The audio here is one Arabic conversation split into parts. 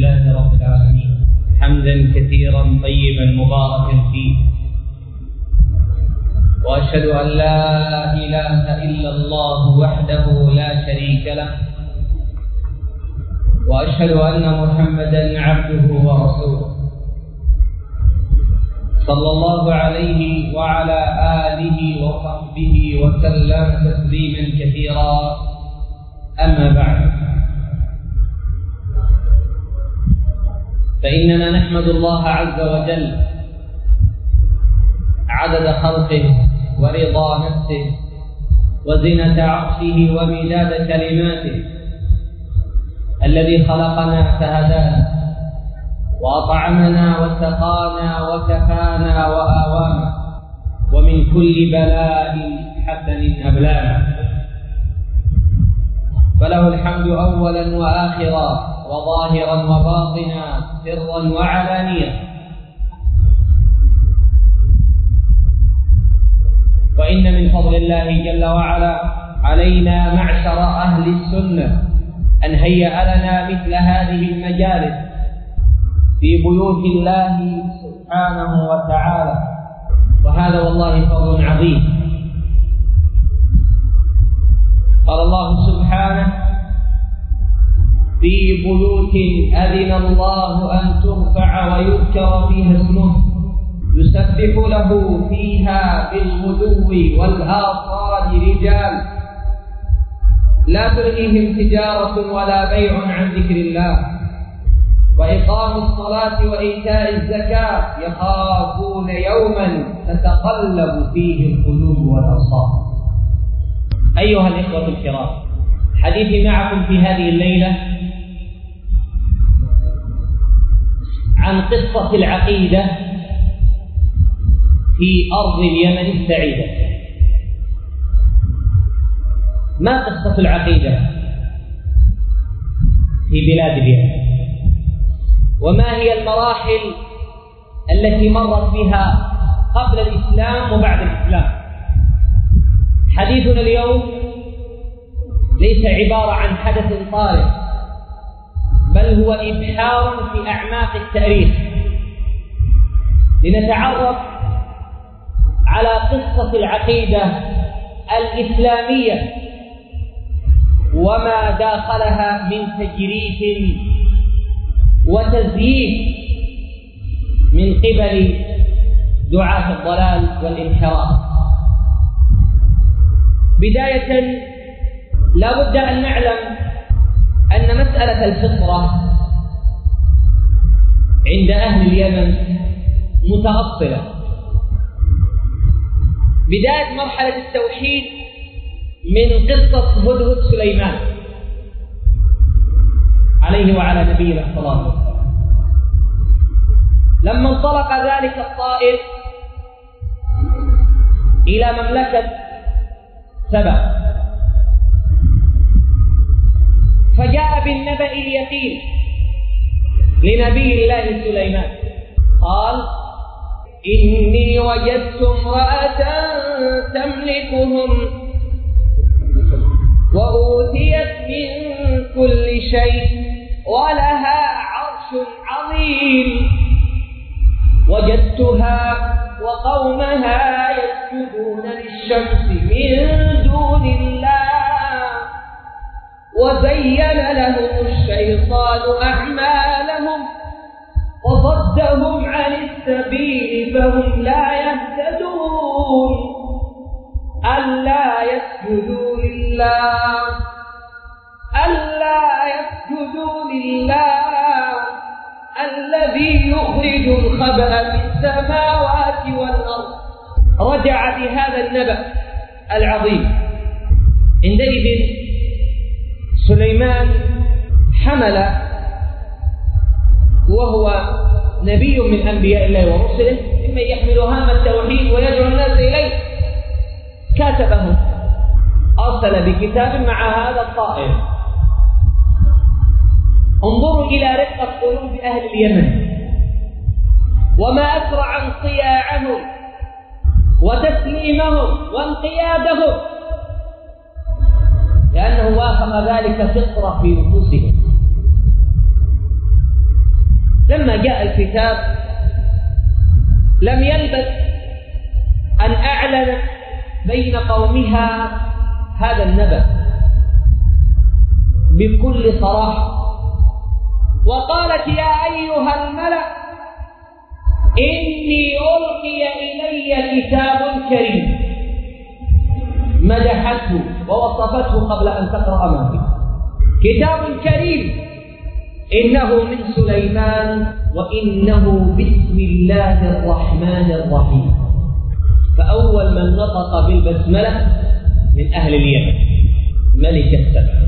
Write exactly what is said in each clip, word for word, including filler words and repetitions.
لله رب العالمين حمدا كثيرا طيبا مباركا فيه، وأشهد أن لا إله إلا الله وحده لا شريك له، وأشهد أن محمدا عبده ورسوله صلى الله عليه وعلى آله وصحبه وسلم تسليما كثيرا. أما بعد، فإننا نحمد الله عز وجل عدد خلقه ورضا نفسه وزنة عرشه ومداد كلماته، الذي خلقنا فهدانا وأطعمنا وسقانا وكفانا وآوانا، ومن كل بلاء حسن أبلانا، فله الحمد أولا وآخرا وظاهرا وباطنا سرا وعلانية. وإن من فضل الله جل وعلا علينا معشر أهل السنة أن هيأ لنا مثل هذه المجالس في بيوت الله سبحانه وتعالى، وهذا والله فضل عظيم. قال الله سبحانه: في بيوت أذن الله أن ترفع ويذكر فيها اسمه يسبح له فيها بالغدو والآصال رجال لا تلهيهم تجارة ولا بيع عن ذكر الله وإقام الصلاة وإيتاء الزكاة يخافون يوما تتقلب فيه القلوب والأبصار. أيها الإخوة الكرام، حديثي معكم في هذه الليلة عن قصة العقيدة في أرض اليمن السعيدة. ما قصة العقيدة في بلاد اليمن؟ وما هي المراحل التي مرت بها قبل الإسلام وبعد الإسلام؟ حديثنا اليوم ليس عبارة عن حدث طارئ، بل هو إبحار في أعماق التاريخ لنتعرف على قصة العقيدة الإسلامية وما داخلها من تجريف وتزييف من قبل دعاة الضلال والانحراف. بداية لا بد أن نعلم أن مسألة الفطرة عند أهل اليمن متأصلة. بداية مرحلة التوحيد من قصة هدهد سليمان عليه وعلى نبينا الصلاة والسلام، لما انطلق ذلك الطائر إلى مملكة سبأ فجاء بالنبأ اليقين لنبي الله سليمان، قال: إني وجدت امرأة تملكهم وأوتيت من كل شيء ولها عرش عظيم، وجدتها وقومها يسجدون للشمس من دون الله، وزين لهم الشيطان أعمالهم وصدهم عن السبيل فهم لا يهتدون، ألا يسجدوا لله ألا يسجدوا لله الذي يخرج الخبأ في السماوات والأرض. رجع بهذا النبأ العظيم. عندئذ سليمان حمل، وهو نبي من أنبياء الله ورسله، ممن يحمل هام التوحيد ويدعو الناس إليه، كاتبه، أرسل بكتاب مع هذا الطائر. انظروا إلى رقة قلوب أهل اليمن وما أسرع انصياعهم وتسليمهم وانقيادهم، لأنه وافق ذلك فطرة في نفوسهم. فلما جاء الكتاب لم يلبث أن أعلن بين قومها هذا النبأ بكل صراحة، وقالت يا أيها الملأ إني ألقي إلي كتاب كريم، مدحته ووصفته قبل أن تقرأ ما فيه. كتاب كريم إنه من سليمان وإنه بسم الله الرحمن الرحيم. فأول من نطق بالبسملة من أهل اليمن ملك السبع،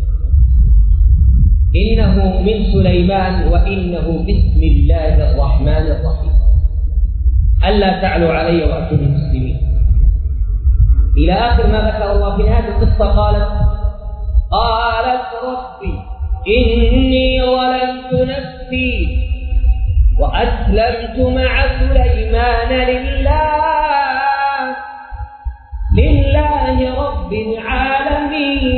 إنه من سليمان وإنه بسم الله الرحمن الرحيم، ألا تعلوا علي وأتوني مسلمين، إلى آخر ما ذكر الله في هذه القصة. قالت قالت ربي إني ظلمت نفسي وأسلمت مع سليمان لله لله رب العالمين.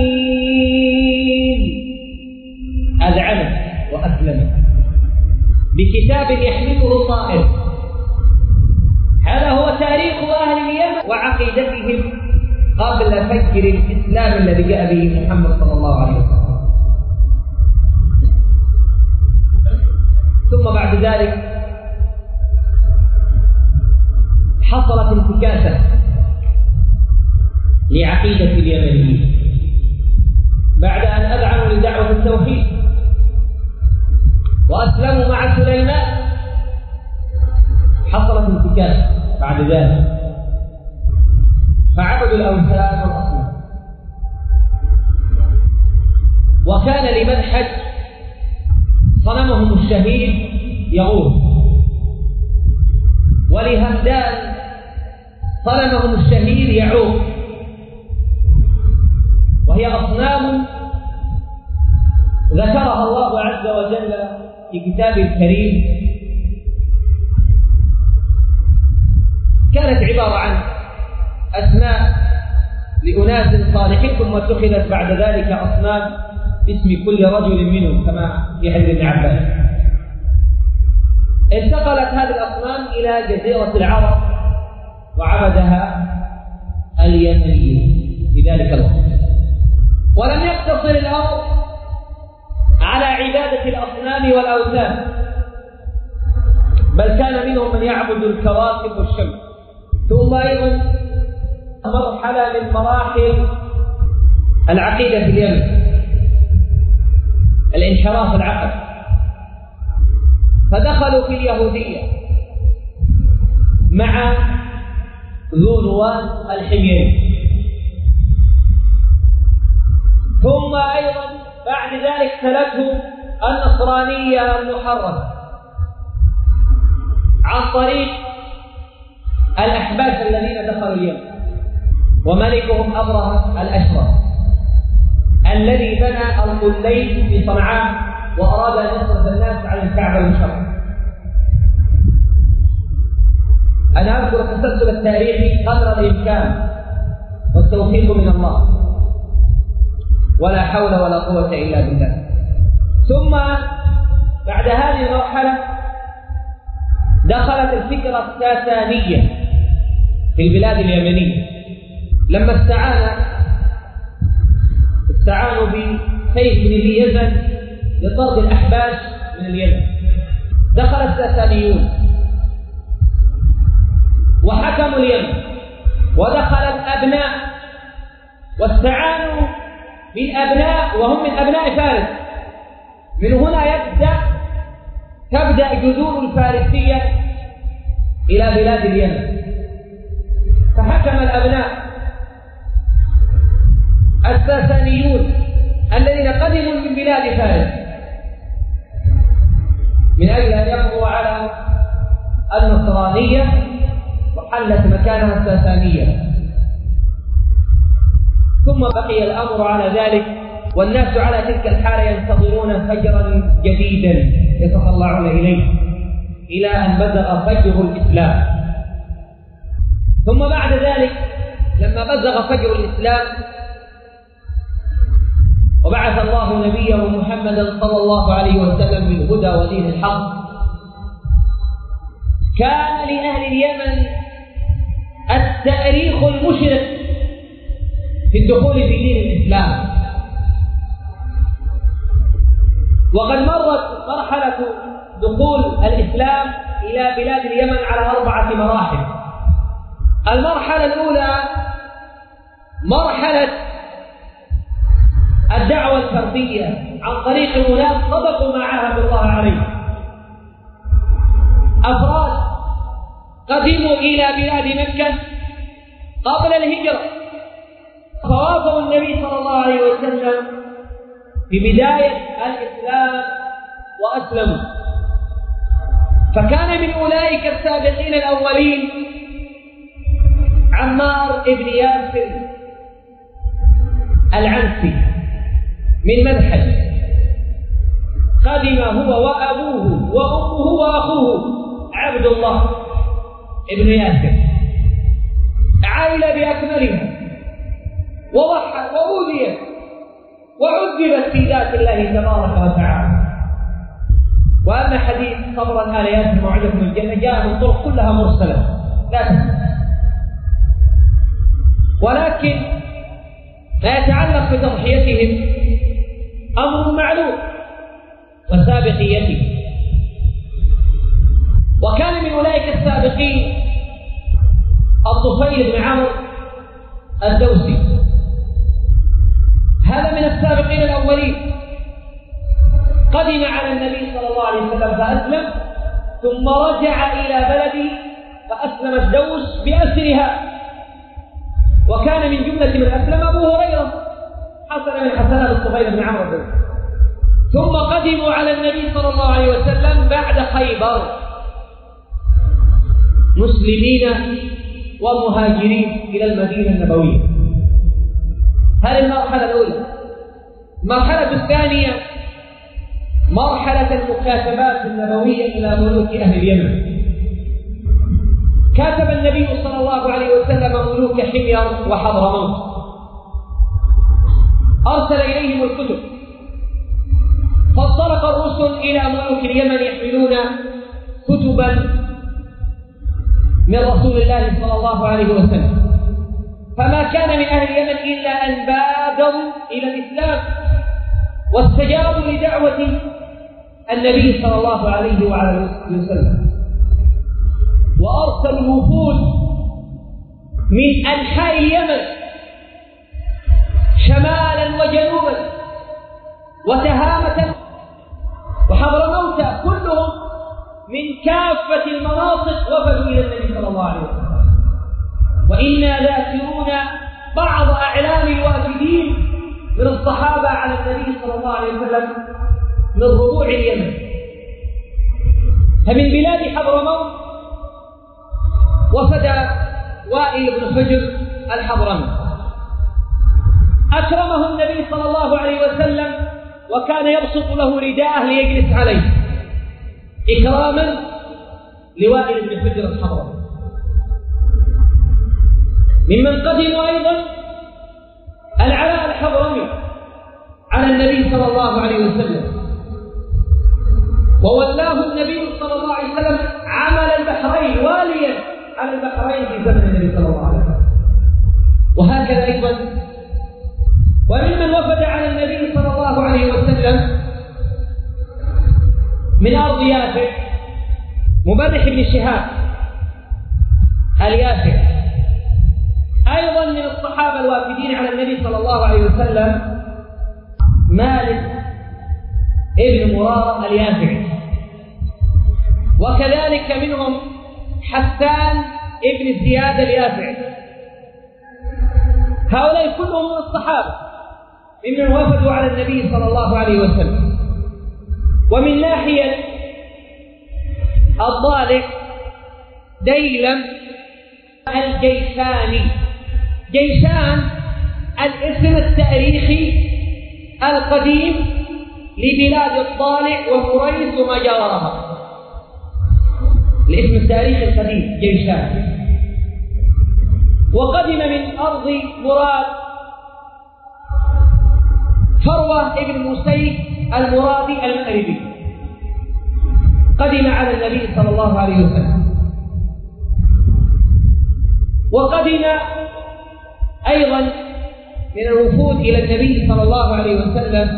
أذعنت وأسلمت بكتاب يحمله طائر. هذا هو تاريخ أهل اليمن وعقيدتهم قبل فجر الإسلام الذي جاء به محمد صلى الله عليه وسلم. ثم بعد ذلك حصلت انتكاسة لعقيدة اليمنيين بعد أن أذعنوا لدعوة التوحيد وأسلموا مع سليمان. حصلت انتكاسة بعد ذلك فعبدوا الأوثان والأصنام. وكان لمنحج صنمهم الشهير يغوث، ولهمدان صنمهم الشهير يعوق، وهي أصنام ذكرها الله عز وجل في كتابه الكريم. كانت عبارة عن أسماء لأناس صالحين ثم اتخذت بعد ذلك أصنام باسم كل رجل منهم كما في حديث ابن عباس. انتقلت هذه الأصنام إلى جزيرة العرب وعبدها اليمنيون في ذلك الوقت. ولم يقتصر الأمر على عبادة الأصنام والأوثان، بل كان منهم من يعبد الكواكب والشمس. ثم أيضا مرحلة من مراحل العقيدة في اليمن الانحراف العقدي، فدخلوا في اليهودية مع ذو نوان الحميري. ثم أيضا بعد ذلك تلته النصرانية المحرمة عن طريق الأحباش الذين دخلوا اليمن، وملكهم أبرهة الأشرف الذي بنى القلين في صنعاء وأراد أن يصرف الناس على الكعبة المشرفة. أنا أذكر التسلسل التاريخي قدر الإمكان والتوفيق من الله، ولا حول ولا قوة إلا بالله. ثم بعد هذه المرحلة دخلت الفكرة الساسانية في البلاد اليمنية لما استعان استعانوا بسيف بن ذي يزن لطرد الأحباش من اليمن. دخل الساسانيون وحكموا اليمن، ودخل الأبناء واستعانوا بالأبناء وهم من أبناء فارس. من هنا يبدأ تبدأ جذور الفارسية إلى بلاد اليمن. فحكم الأبناء الساسانيون الذين قدموا من بلاد فارس من أجل أن يقضوا على النصرانية وحلت مكانها الساسانية. ثم بقي الأمر على ذلك والناس على تلك الحالة ينتظرون فجرا جديدا يتطلعون إليه إلى أن بزغ فجر الإسلام. ثم بعد ذلك لما بزغ فجر الإسلام وبعث الله نبيه محمدا صلى الله عليه وسلم بالهدى ودين الحق كان لأهل اليمن التاريخ المشرق في الدخول في دين الإسلام، وقد مرت مرحلة دخول الإسلام إلى بلاد اليمن على أربعة مراحل. المرحلة الأولى مرحلة الدعوة الفردية عن طريق أناس صدقوا ما عاهدوا الله عليه، أفراد قدموا إلى بلاد مكة قبل الهجرة فوافوا النبي صلى الله عليه وسلم في بداية الإسلام وأسلموا، فكان من أولئك السابقين الأولين عمار بن ياسر العنسي من مذهب، قدم هو وأبوه وأمه وأخوه عبد الله بن ياسر، عائل بأكملها وضحت وأوذيت وعذبت في ذات الله تبارك وتعالى. وأما حديث صبرا آل ياسر موعدة من الجنة جاء من طرق كلها مرسلة لا تثبت، ولكن ما يتعلق بتضحيتهم أمر معلوم وسابقيته. وكان من أولئك السابقين الطفيل بن عمرو الدوسي، هذا من السابقين الأولين، قدم على النبي صلى الله عليه وسلم فأسلم، ثم رجع إلى بلده فأسلم الدوس بأسرها، وكان من جملة من أسلم أبو هريرة حسن من حسنات الطفيل بن عمرو الدوسي. ثم قدموا على النبي صلى الله عليه وسلم بعد خيبر مسلمين ومهاجرين إلى المدينة النبوية. هذه المرحلة الأولى. المرحلة الثانية مرحلة المكاتبات النبوية إلى ملوك أهل اليمن. كاتب النبي صلى الله عليه وسلم ملوك حمير وحضرموت، أرسل إليهم الكتب، فانطلق الرسل إلى ملوك اليمن يحملون كتبا من رسول الله صلى الله عليه وسلم، فما كان من أهل اليمن إلا أن بادروا إلى الإسلام واستجابوا لدعوة النبي صلى الله عليه وعلى وسلم، وأرسلوا الوفود من أنحاء اليمن شمالا وجنوبا وتهامة وحضرموت، كلهم من كافة المناطق وفدوا إلى النبي صلى الله عليه وسلم. وإنا ذاكرون بعض أعلام الوافدين من الصحابة على النبي صلى الله عليه وسلم من ربوع اليمن. فمن بلاد حضرموت وفد وائل بن حجر الحضرمي، أكرمه النبي صلى الله عليه وسلم وكان يبسط له رداءه ليجلس عليه إكراما لوائل بن حجر الحضرمي. ممن قدموا أيضا العلاء الحضرمي على النبي صلى الله عليه وسلم، وولاه النبي صلى الله عليه وسلم عمل البحرين واليا على البحرين في زمن النبي صلى الله عليه وسلم. وهكذا أيضا وممن وفد على النبي صلى الله عليه وسلم من أرض يافع مبرح بن شهاب اليافع، أيضا من الصحابة الوافدين على النبي صلى الله عليه وسلم مالك ابن مرارة اليافعي، وكذلك منهم حسان ابن زياد اليافعي. هؤلاء كلهم من الصحابة ممن وفدوا على النبي صلى الله عليه وسلم. ومن ناحية الضالع ديلم الجيشاني. جيشان الاسم التاريخي القديم لبلاد الضالع ومريس وما جاورها، الاسم التاريخي القديم جيشان. وقدم من أرض مراد فروة ابن مسيف المرادي المأربي، قدم على النبي صلى الله عليه وسلم وقدم أيضا من الوفود إلى النبي صلى الله عليه وسلم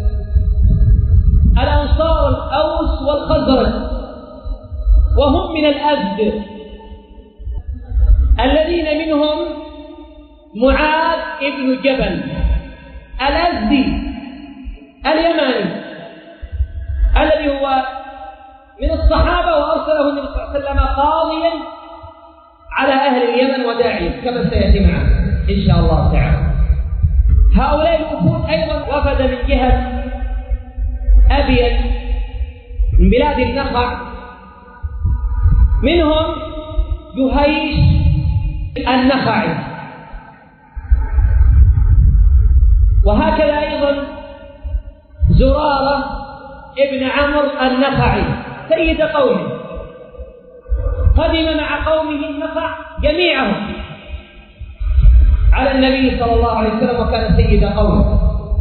الأنصار الأوس والخزرج، وهم من الأزد، الذين منهم معاذ بن جبل الأزدي اليماني الذي هو من الصحابة، وأرسله النبي صلى الله عليه وسلم قاضيا على أهل اليمن وداعيا كما سيأتي معنا إن شاء الله تعالى. هؤلاء الوفود أيضا وفد من جهة أبين من بلاد النخع، منهم جهيش النخعي، وهكذا أيضا زرارة ابن عمرو النخعي سيد قومه، قدم مع قومه النخع جميعهم على النبي صلى الله عليه وسلم وكان سيد قومه.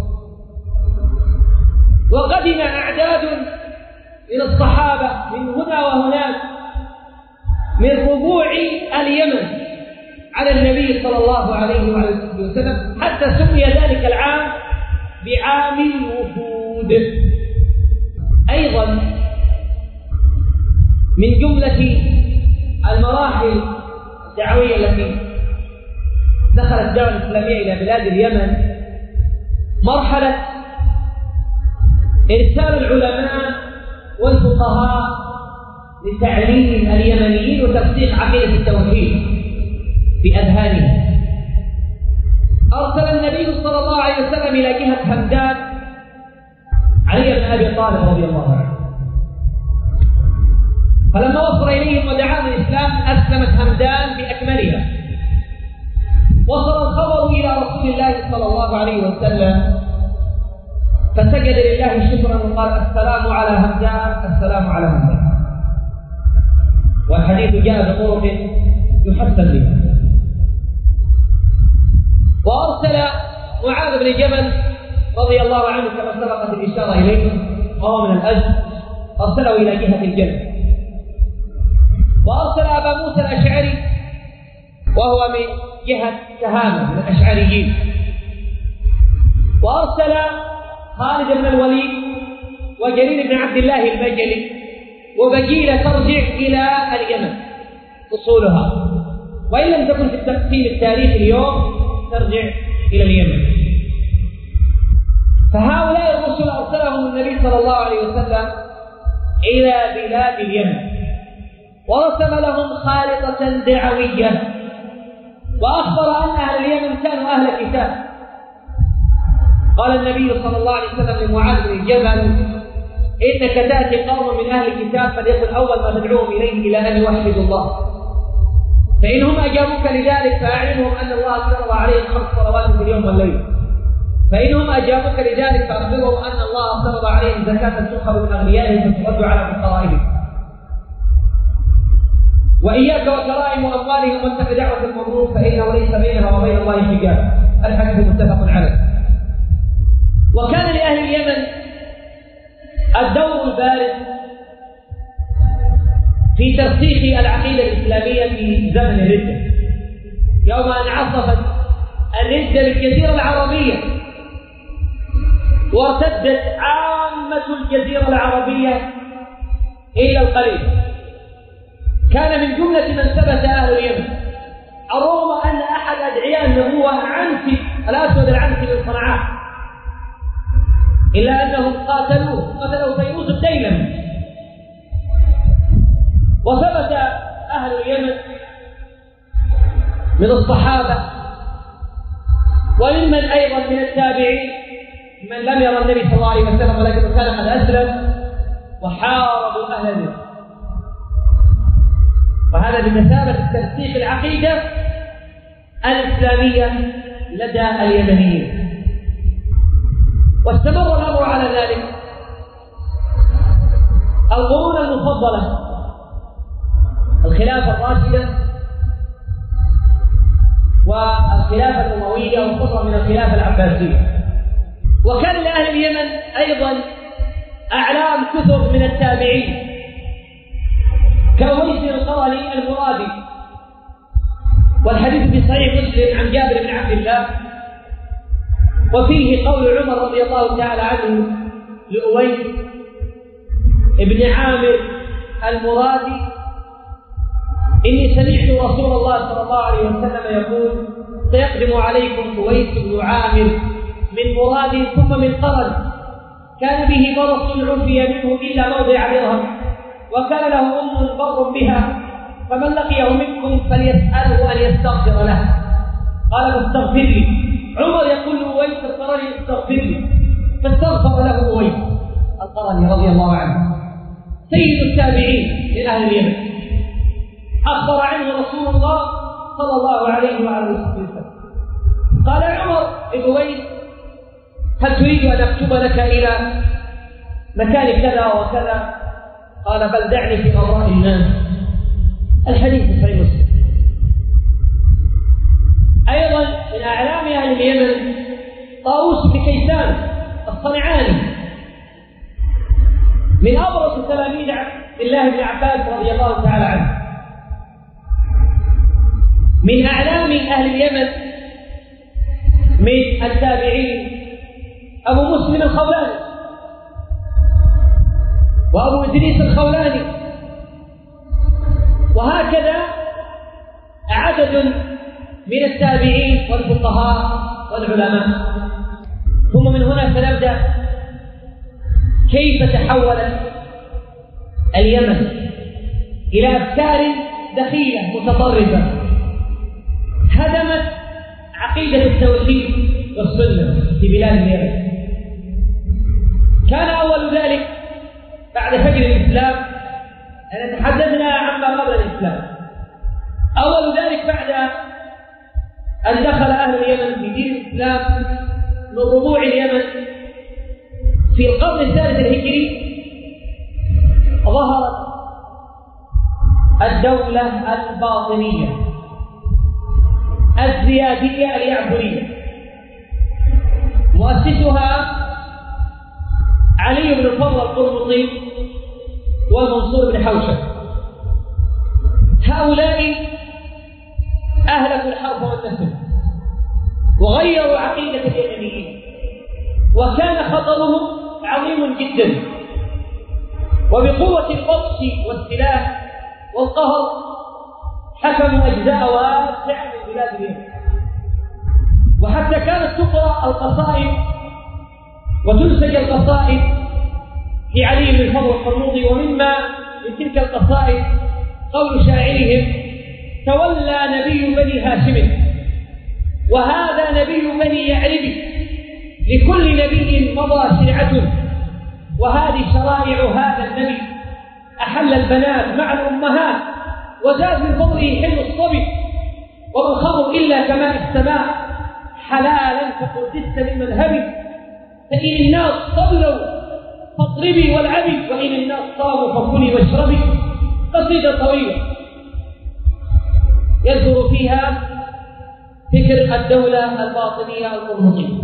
وقدم أعداد من الصحابة من هنا وهناك من ربوع اليمن على النبي صلى الله عليه وسلم، حتى سمي ذلك العام بعام الوفود. أيضا من جملة المراحل الدعوية التي دخلت الدعوة الإسلامية إلى بلاد اليمن مرحلة إرسال العلماء والفقهاء لتعليم اليمنيين وترسيخ عقيدة التوحيد في أذهانهم. أرسل النبي صلى الله عليه وسلم إلى جهة همدان علي بن أبي طالب رضي الله عنه، فلما وصل إليهم ودعاهم الإسلام أسلمت همدان بأكملها. وصل الخبر إلى رسول الله صلى الله عليه وسلم فسجد لله شكرا وقال السلام على همدان السلام على همدان، والحديث جاء بطرق يحسن بها. وأرسل معاذ بن جبل رضي الله عنه كما سبقت الإشارة إليه وهو من الأزد، أرسله إلى جهة الجنة. وأرسل أبا موسى الأشعري وهو من جهة تهامة من الأشعريين. وأرسل خالد بن الوليد وجرير بن عبد الله البجلي وبجيلة ترجع إلى اليمن أصولها، وإن لم تكن في التقسيم التاريخي اليوم ترجع إلى اليمن. فهؤلاء الرسل أرسلهم النبي صلى الله عليه وسلم إلى بلاد اليمن، ورسم لهم خارطة دعوية، وأخبر أن أهل اليمن كانوا أهل كتاب. قال النبي صلى الله عليه وسلم لمعاذ بن جبل إنك تأتي قوم من أهل الكتاب فليكن أول ما تدعوهم إليه إلى أن يوحدوا الله، فإنهم أجابوك لذلك فأعلمهم أن الله افترض عليهم خمس صلوات في اليوم والليل، فإنهم أجابوك لذلك فأخبرهم أن الله افترض عليهم زكاة تؤخذ من أغنيائهم فترد على فقرائهم، وإياك وكرائم أموالهم واتق دعوة المظلوم فإنه ليس بينها وبين الله حجاب. الحديث متفق عليه. وكان لأهل اليمن الدور البارز في ترسيخ العقيدة الإسلامية في زمن الردة، يوم أن عصفت الردة بالجزيرة العربية وارتدت عامة الجزيرة العربية إلا القليل. كان من جملة من ثبت أهل اليمن الرغم أن أحد أدعياء النبوة عنسي الأسود العنسي من صنعاء، إلا أنهم قاتلوه قتلوا فيروز الديلمي. وثبت أهل اليمن من الصحابة وممن أيضا من التابعين من لم يرى النبي صلى الله عليه وسلم ولكنه كان قد أسلم وحاربوا أهل اليمن، وهذا بمثابة ترسيخ العقيدة الإسلامية لدى اليمنيين. واستمر الأمر على ذلك القرون المفضلة، الخلافة الراشدة والخلافة الأموية وفترة من الخلافة العباسية. وكان لأهل اليمن أيضا أعلام كثر من التابعين كأويس القرني المرادي والحديث في صحيح مسلم عن جابر بن عبد الله، وفيه قول عمر رضي الله تعالى عنه لأويس بن عامر المرادي: إني سمعت رسول الله صلى الله عليه وسلم يقول: سيقدم عليكم أويس بن عامر من مراد ثم من قرن، كان به برص عفي منه إلا موضع درهم، وكان له أم بر بها، فمن لقيه منكم فليسأله أن يستغفر له. قال: فاستغفر لي. عمر يقول لأويس القرني: استغفر لي، فاستغفر له أويس القرني رضي الله عنه، سيد التابعين من أهل اليمن، أخبر عنه رسول الله صلى الله عليه وعلى وسلم. قال عمر لأويس: هل تريد أن أكتب لك إلى مكان كذا وكذا؟ قال: بل دعني في غضاء الناس. الحديث في صحيح مسلم. أيضا من أعلام أهل اليمن طاووس بن كيسان الصنعاني، من أبرز تلاميذ عبد الله بن عباس رضي الله تعالى عنه. من أعلام أهل اليمن من التابعين أبو مسلم الخولاني وأبو إدريس الخولاني، وهكذا عدد من التابعين والفقهاء والعلماء. ثم من هنا سنبدأ كيف تحولت اليمن إلى أفكار دخيلة متطرفة هدمت عقيدة التوحيد والسنة في بلاد اليمن. كان أول ذلك بعد فجر الإسلام، أن تحدثنا عما قبل الإسلام. أول ذلك بعد أن دخل أهل اليمن في دين الإسلام من ربوع اليمن في القرن الثالث الهجري، ظهرت الدولة الباطنية الزيادية اليعبورية، مؤسسها علي بن الفضل القرمطي والمنصور بن حوشب. هؤلاء أهلكوا الحرب والنسل وغيروا عقيدة اليمنيين، وكان خطرهم عظيم جدا، وبقوة البطش والسلاح والقهر حكموا أجزاء واسعة من بلاد اليمن. وحتى كانت تقرأ القصائد وتنسج القصائد في علي بن الفضل القرموطي. ومما من تلك القصائد قول شاعرهم: تولى نبي بني هاشم وهذا نبي بني يعرب، لكل نبي مضى شرعة وهذه شرائع هذا النبي، أحل البنات مع الأمهات وزاد من فضله حل الصبي، وما الخمر إلا كماء السماء حلالا فقدست من مذهبي، فإن الناس صلوا فاضربي والعبي وإن الناس صاموا فكلي واشربي. قصيدة طويلة يذكر فيها فكر الدولة الباطنية القرمطية.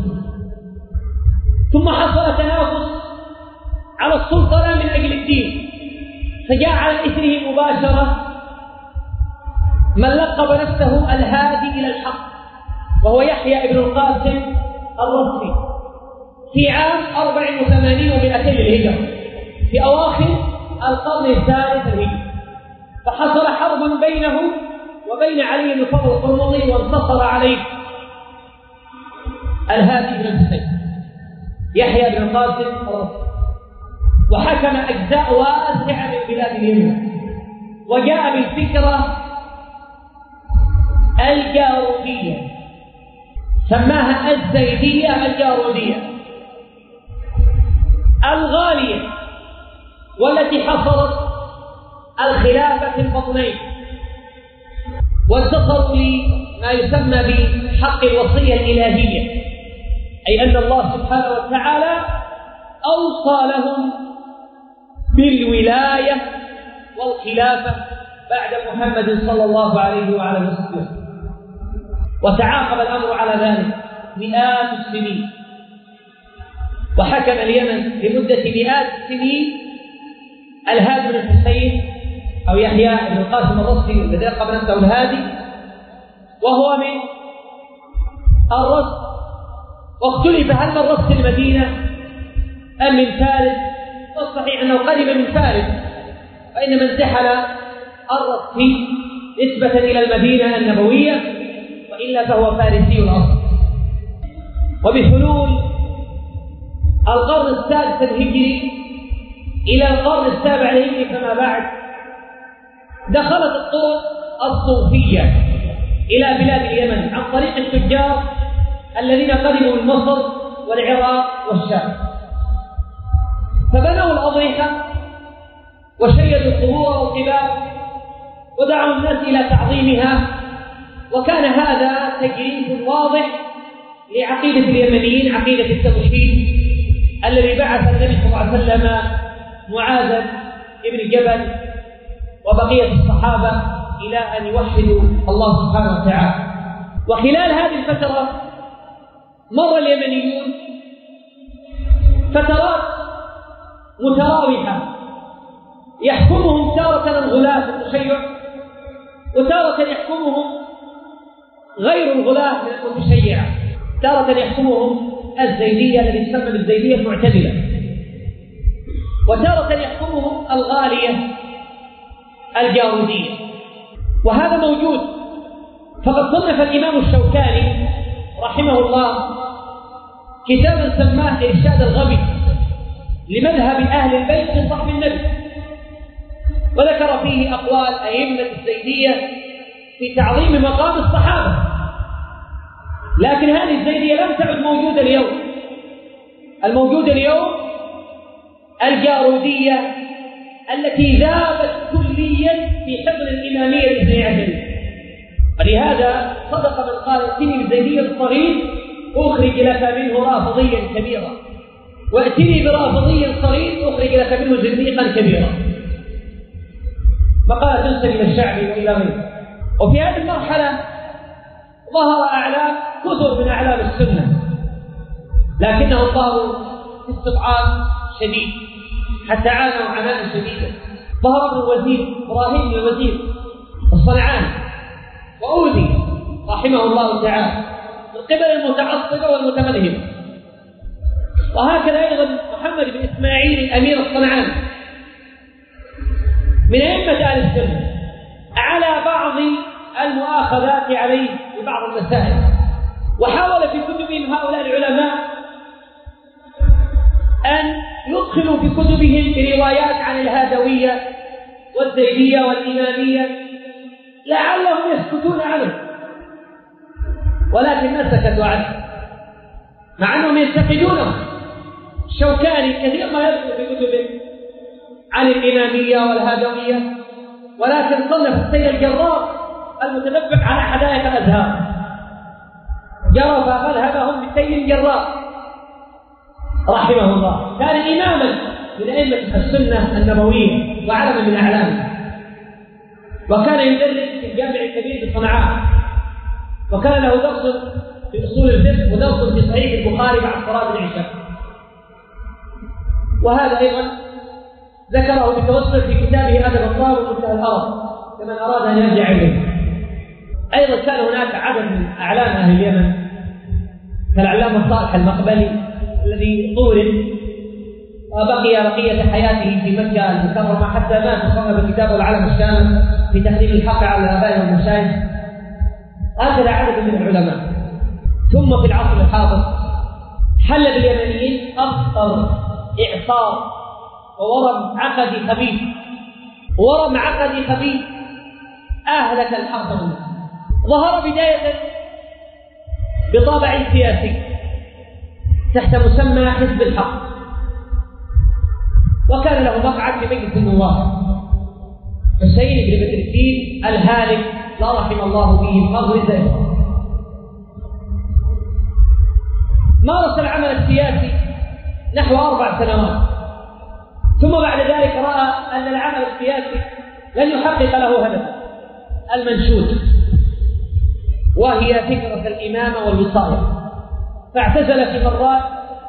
ثم حصل تنافس على السلطنة من أجل الدين، فجاء على إثره مباشرة من لقب نفسه الهادي إلى الحق، وهو يحيى بن القاسم الرصي، في عام أربع وثمانين ومئتين للهجرة، في أواخر القرن الثالث الهجري. فحصل حرب بينه وبين علي بن الفضل القرمطي، وانتصر عليه الهادي بن الحسين يحيى بن القاسم الرصي، وحكم أجزاء واسعة من بلاد اليمن، وجاء بالفكرة الجارودية، سماها الزيدية الجارودية الغالية، والتي حصرت الخلافة في البطنين، وانتصروا لما يسمى بحق الوصية الإلهية، أي أن الله سبحانه وتعالى أوصى لهم بالولاية والخلافة بعد محمد صلى الله عليه وعلى وسلم. وتعاقب الأمر على ذلك مئات السنين، وحكم اليمن لمدة مئات السنين الهادي بن الحسين أو يحيى بن القاسم الرصي الذي لقب نفسه الهادي، وهو من الرصد، واختلف هل من رصد المدينة أم من فارس، والصحيح أنه قدم من فارس، فإن من انتحل الرصد نسبة إلى المدينة النبوية، وإلا فهو فارسي الأصل. وبحلول القرن السادس الهجري إلى القرن السابع الهجري فما بعد، دخلت الطرق الصوفية إلى بلاد اليمن عن طريق التجار الذين قدموا من مصر والعراق والشام، فبنوا الأضرحة وشيدوا القبور والقباب ودعوا الناس إلى تعظيمها، وكان هذا تجريد واضح لعقيدة اليمنيين، عقيدة التوحيد الذي بعث النبي صلى الله عليه وسلم معاذ ابن جبل وبقية الصحابة إلى أن يوحدوا الله سبحانه وتعالى. وخلال هذه الفترة مر اليمنيون فترات متراوحة يحكمهم تارة الغلاة في التشيع، وتارة يحكمهم غير الغلاة من المتشيعة، تارة يحكمهم الزيدية الذي تسمى بالزيدية المعتدلة، وتارة يحكمهم الغالية الجارودية، وهذا موجود. فقد صنف الإمام الشوكاني رحمه الله كتابا سماه إرشاد الغبي لمذهب أهل البيت من صحب النبي، وذكر فيه أقوال أئمة الزيدية في تعظيم مقام الصحابة، لكن هذه الزيدية لم تعد موجودة اليوم. الموجودة اليوم الجارودية التي ذابت كليا في حضن الإمامية الاثني عشرية، ولهذا صدق من قال ائتني بالزيدية الصغير أخرج لك منه رافضيا كبيرا، وائتني برافضي صغير أخرج لك منه زنديقا كبيرا، مقالة تنسب إلى الشعب وإلى غيره. وفي هذه المرحلة ظهر أعلام كثر من أعلام السنة، لكنهم ظهروا في استضعاف شديد حتى عانوا عناء شديدا. ظهر ابن الوزير إبراهيم بن الوزير الصنعاني وأوذي رحمه الله تعالى من قبل المتعصبة والمتمذهبة، وهكذا أيضا محمد بن إسماعيل الأمير الصنعاني من أئمة أهل السنة على بعض المؤاخذات عليه في بعض المسائل، وحاول في كتبهم هؤلاء العلماء أن يدخلوا في كتبهم روايات عن الهادوية والزيدية والإمامية لعلهم يسكتون عنه، ولكن ما سكتوا عنه مع أنهم ينتقدونه. الشوكاني كثير ما يذكر في كتبه عن الإمامية والهادوية، ولكن صنف السيد الجرار المتنبع على حدائق الأزهار، جرف مذهبهم بالسيد الجرار رحمه الله، كان إماما من أئمة السنة النبوية وعلما من أعلامه، وكان يدرس في الجامع الكبير في صنعاء، وكان له درس في أصول الفقه ودرس في صحيح البخاري بعد صلاة العشاء. وهذا أيضا ذكره بتوسع في كتابه أدب الطاهر ومنتهى الأرض لمن أراد أن يرجع إليه. أيضا كان هناك عدد من أعلام أهل اليمن كالعلامة صالح المقبلي الذي طورد وبقي بقية حياته في مكة المكرمة حتى مات وصنف كتابه العلم الشامل في تقديم الحق على الآباء والمشايخ. هكذا عدد من العلماء. ثم في العصر الحاضر حل باليمنيين أخطر إعصار وورم عقدي خبيث، ورم عقدي خبيث أهلك الحق. ظهر بداية بطابع سياسي تحت مسمى حزب الحق، وكان له مقعد في مجلس النواب. حسين بن بدر الدين الهالك لا رحم الله به القبر زيهم مارس العمل السياسي نحو أربع سنوات، ثم بعد ذلك رأى أن العمل السياسي لن يحقق له هدفه المنشود، وهي فكرة الإمامة والوصاية، فاعتزل في مرات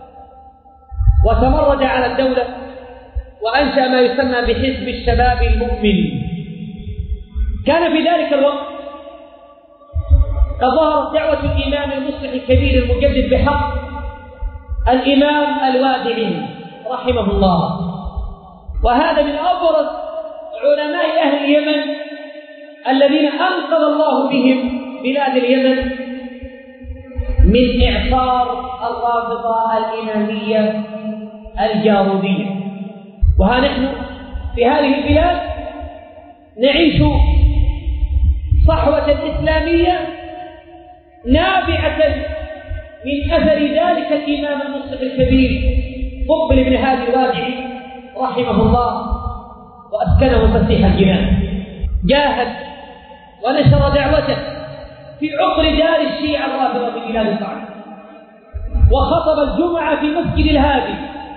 وتمرد على الدولة وأنشأ ما يسمى بحزب الشباب المؤمن. كان في ذلك الوقت قد ظهرت دعوة الإمام المصلح الكبير المجدد بحق الإمام الوادعي رحمه الله، وهذا من أبرز علماء أهل اليمن الذين أنقذ الله بهم بلاد اليمن من إعصار الرافضة الإمامية الجارودية. وها نحن في هذه البلاد نعيش صحوة إسلامية نابعة من أثر ذلك الإمام المصلح الكبير مقبل بن هادي الوادعي رحمه الله وأسكنه فسيح الجنان. جاهد ونشر دعوته في عقر دار الشيعة الرافضة في بلاد الصعيد، وخطب الجمعة في مسجد الهادي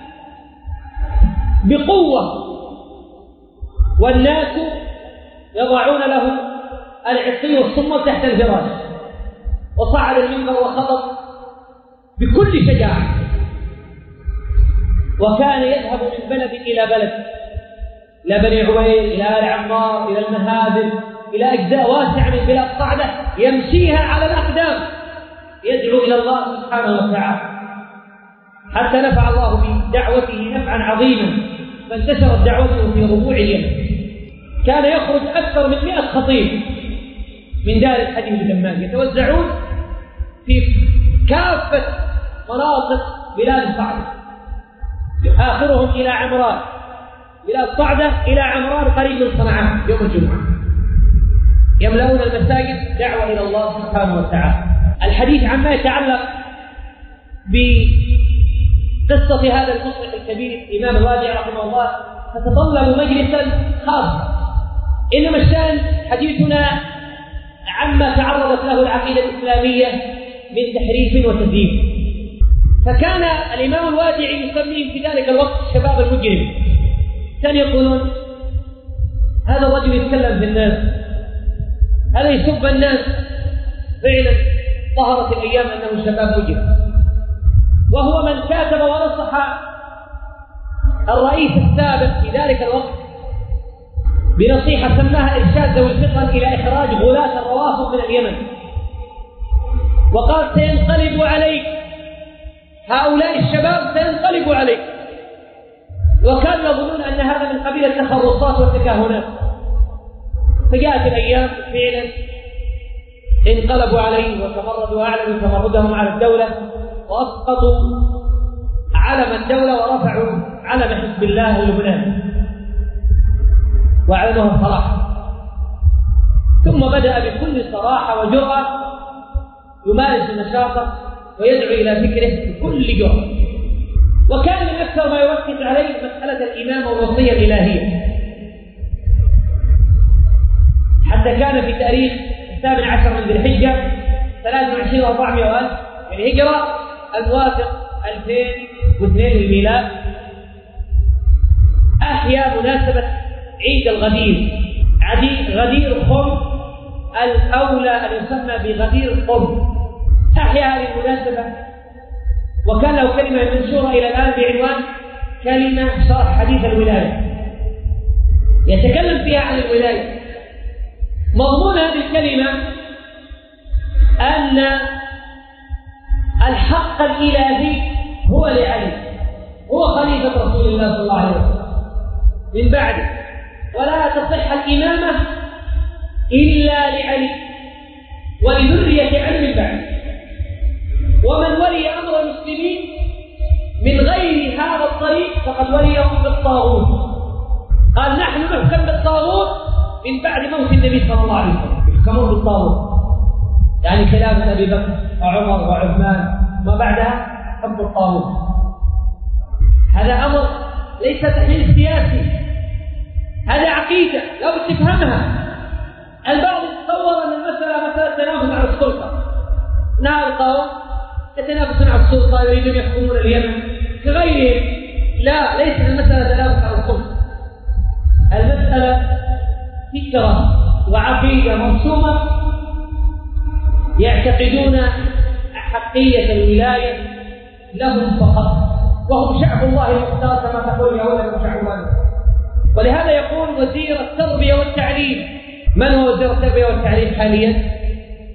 بقوة، والناس يضعون له العصي والصمة تحت الفراش، وصعد المنبر وخطب بكل شجاعة، وكان يذهب من بلد إلى بلد، إلى بني عويل، إلى آل عمار، إلى المهادم، إلى أجزاء واسعة من بلاد صعدة يمشيها على الأقدام يدعو إلى الله سبحانه وتعالى، حتى نفع الله بدعوته نفعا عظيما، فانتشرت دعوته في ربوع اليمن. كان يخرج أكثر من مئة خطيب من دار الحديث الدمام يتوزعون في كافة مناطق بلاد صعدة، آخرهم إلى عمران، بلاد صعدة إلى عمران قريب من صنعاء يوم الجمعة، يملؤون المساجد دعوة إلى الله سبحانه وتعالى. الحديث عما يتعلق بقصة هذا المصلح الكبير الإمام الوادعي رحمه الله تتطلب مجلسا خاصا، إنما الشأن حديثنا عما تعرضت له العقيدة الإسلامية من تحريف وتزييف. فكان الإمام الوادعي يسميهم في ذلك الوقت الشباب المجرم، كانوا يقولون هذا الرجل يتكلم في الناس، هذا يسب الناس. فعلا ظهرت الأيام أنه شباب مجرم، وهو من كاتب ونصح الرئيس السابق في ذلك الوقت بنصيحة سماها إرشاد ذوي الفطن إلى إخراج غلاة الروافض من اليمن، وقال سينقلب عليك هؤلاء الشباب، سينقلب عليك. وكانوا يظنون أن هذا من قبيل التخرصات والتكهنات، فجاءت الأيام فعلا انقلبوا عليه وتمردوا وأعلنوا تمردهم على الدولة، وأسقطوا علم الدولة ورفعوا علم حزب الله اللبناني وأعلنوه الصراحة. ثم بدأ بكل صراحة وجرأة يمارس نشاطه ويدعو إلى فكره بكل جرأة، وكان من أكثر ما يركز عليه مسألة الإمامة والوصية الإلهية، حتى كان في تاريخ الثامن عشر من ذي الحجة ثلاثة وعشرين وأربعمائة ألف الهجرة الموافق ألفين واثنين للميلاد أحيا مناسبة عيد الغدير، غدير خم الأولى أن يسمى بغدير خم، أحيا هذه المناسبة، وكان له كلمة منشورة إلى الآن بعنوان كلمة شرح حديث الولاية، يتكلم فيها عن الولاية. مضمون هذه الكلمة أن الحق الإلهي هو لعلي، هو خليفة رسول الله صلى الله عليه وسلم من بعده، ولا تصح الإمامة إلا لعلي ولذرية علي من بعده، ومن ولي أمر المسلمين من غير هذا الطريق فقد وليهم بالطاغوت. قال نحن نحكم بالطاغوت من بعد موت النبي صلى الله عليه وسلم، يحكمون بالطاغوت، يعني خلافة أبي بكر وعمر وعثمان وما بعدها حكم الطاغوت. هذا أمر ليس تحليل سياسي، هذا عقيدة لابد تفهمها. البعض يتصور أن المسألة مسألة تنافس على السلطة، نعم القوم يتنافسون على السلطة يريدون يحكمون اليمن كغيرهم، لا، ليس المسألة تنافس على السلطة، المسألة فكرة وعقيدة مرسومة يعتقدون أحقية الولاية لهم فقط، وهم شعب الله المختار كما تقول يهود شعب الله. ولهذا يقول وزير التربية والتعليم، من هو وزير التربية والتعليم حاليا؟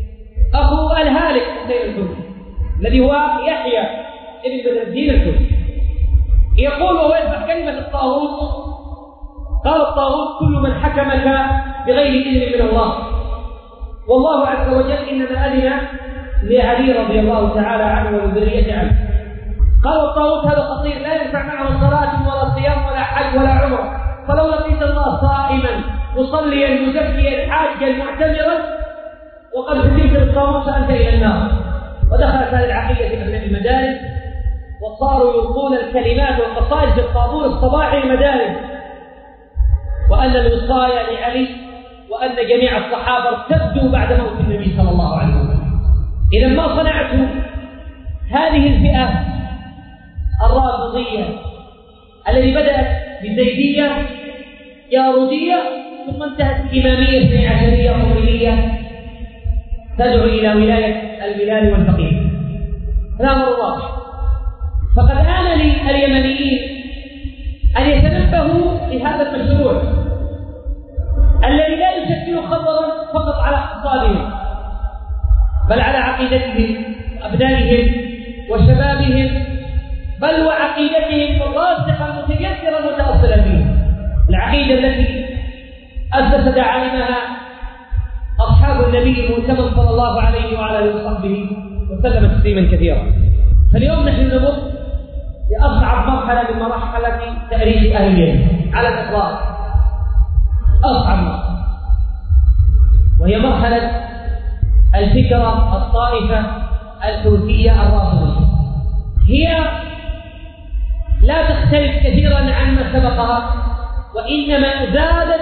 أخو الهالك حسين الحوثي الذي هو يحيى ابن بدر الدين الحوثي، يقول وهو يذبح كلمة الطاغوت: قال الطاغوت: كل من حكمك بغير إذن من الله، والله عز وجل إنما أذن لعلي رضي الله تعالى عنه والذرية عنه. قال الطاغوت: هذا خطير، لا ينفع معه صلاة ولا صيام ولا حج ولا عمره، فلو لقيت الله صائما مصليا مزكيا حاجا معتمرا وقد فتنت بالطاغوت فأنت إلى النار. ودخلت هذه العقيدة في أبناء المدارس، وصاروا يلقون الكلمات والقصائد في الطابور الصباحي المدارس، وأن الوصاية لعلي وأن جميع الصحابة ارتدوا بعد موت النبي صلى الله عليه وسلم. إذا ما صنعته هذه الفئة الرافضية التي بدأت بزيدية جارودية ثم انتهت بإمامية اثني عشرية قمرية تدعو إلى ولاية البلاد والفقيه. هذا أمر واضح. فقد آن لليمنيين أن يتنبهوا لهذا المشروع الذي لا يشكل خطرا فقط على اقتصادهم بل على عقيدتهم وأبنائهم وشبابهم، بل وعقيدتهم الراسخة المتجذرة المتأصلة فيهم، العقيدة التي أسس دعائمها أصحاب النبي المؤتمن صلى الله عليه وعلى آله وصحبه وسلم تسليما كثيرا. فاليوم نحن نمر بأصعب مرحلة من مراحل تاريخ أهل اليمن على الإطلاق، أصعب مرحلة، وهي مرحلة الفكرة الطائفة الحوثية الرافضية. هي لا تختلف كثيرا عما سبقها، وإنما زادت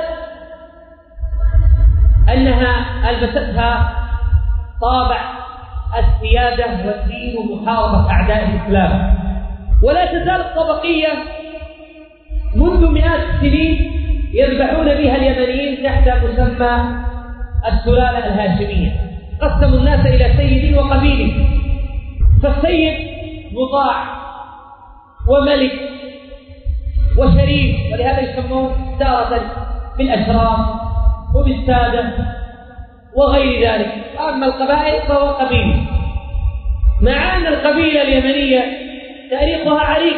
أنها ألبستها طابع السيادة والدين ومحاربة أعداء الإسلام، ولا تزال الطبقية منذ مئات السنين يذبحون بها اليمنيين تحت مسمى السلالة الهاشمية. قسموا الناس إلى سيد وقبيل، فالسيد مطاع وملك وشريف، ولهذا يسمون تارة بالأشراف وبالسادة وغير ذلك. أما القبائل فهو قبيل، مع أن القبيلة اليمنية تاريخها عريق